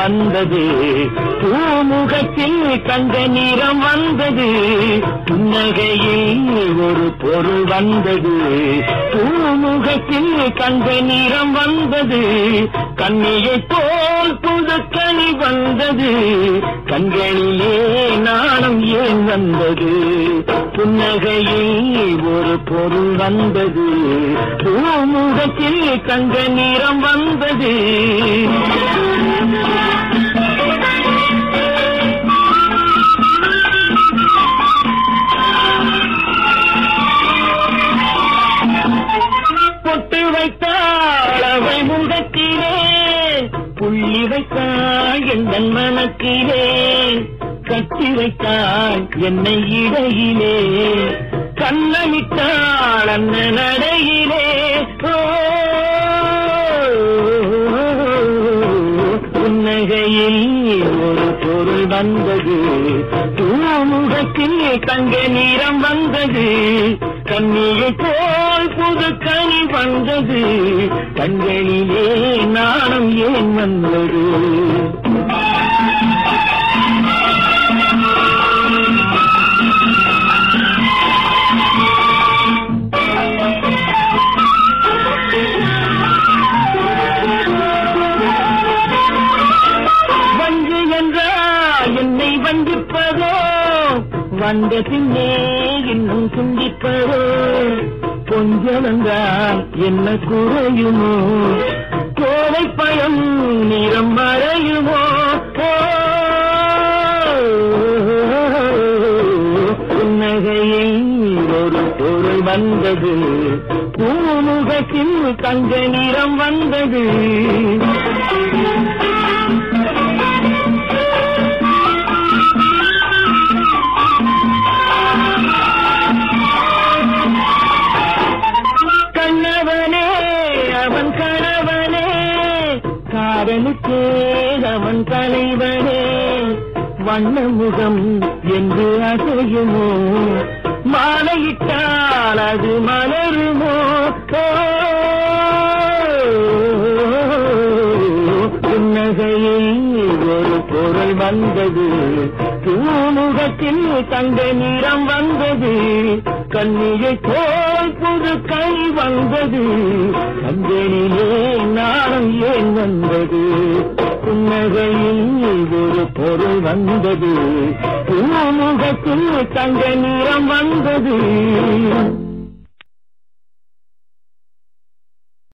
வந்தது, பூமுகத்தில் தங்க நிறம் வந்தது, புன்னகையில் ஒரு பொருள் வந்தது, பூமுகத்தில் தங்க நிறம் வந்தது, கண்ணியைப் போல் புதுக்கனி வந்தது, கண்களிலே நாணம் ஏன் வந்தது, புன்னகையில் ஒரு பொருள் வந்தது, பூமுகத்தில் தங்க நிறம் வந்தது. பொட்டு வைத்தாள் அவள் முகத்திலே, புள்ளி வைத்தாள் என் மனத்திலே, கட்டி வைத்தாள் என்னை இடையிலே, கண்ணமிட்டாள் அன்ன நடையிலே. புன்னகையில் ஒரு பொருள் வந்தது, பூமுகத்தில் தங்க நிறம் வந்தது, கண்ணியை போல் புது கனி வந்தது, கண்களிலே நாணம் ஏன் வந்தது. வஞ்சு என்றால் என்னை வஞ்சிப்பதோ, வந்த பின்னே இன்னும் சிந்திப்பதோ, கொஞ்சம் என்றால் என்ன குறையுமோ, கோவை பழம் நிறம் மறையுமோ, புன்னகையில் ஒரு பொருள் வந்தது, பூமுகத்தில் தங்க நிறம் வந்தது. கண்ணவனே அவன் கணவனே, காதலுக்கே அவன் தலைவனே, வண்ண முகம் என்று அசையுமோ, மாலையிட்டால் அது மலருமோ, புன்னகையில் ஒரு பொருள் வந்தது, பூமுகத்தில் தங்க நிறம் வந்தது, கண்ணியை போல் புது கை வந்தது, கண்களிலே நாணம் ஏன் வந்தது, புன்னகையில் ஒரு பொருள் வந்தது, பூமுகத்தில் தங்க நிறம் வந்தது.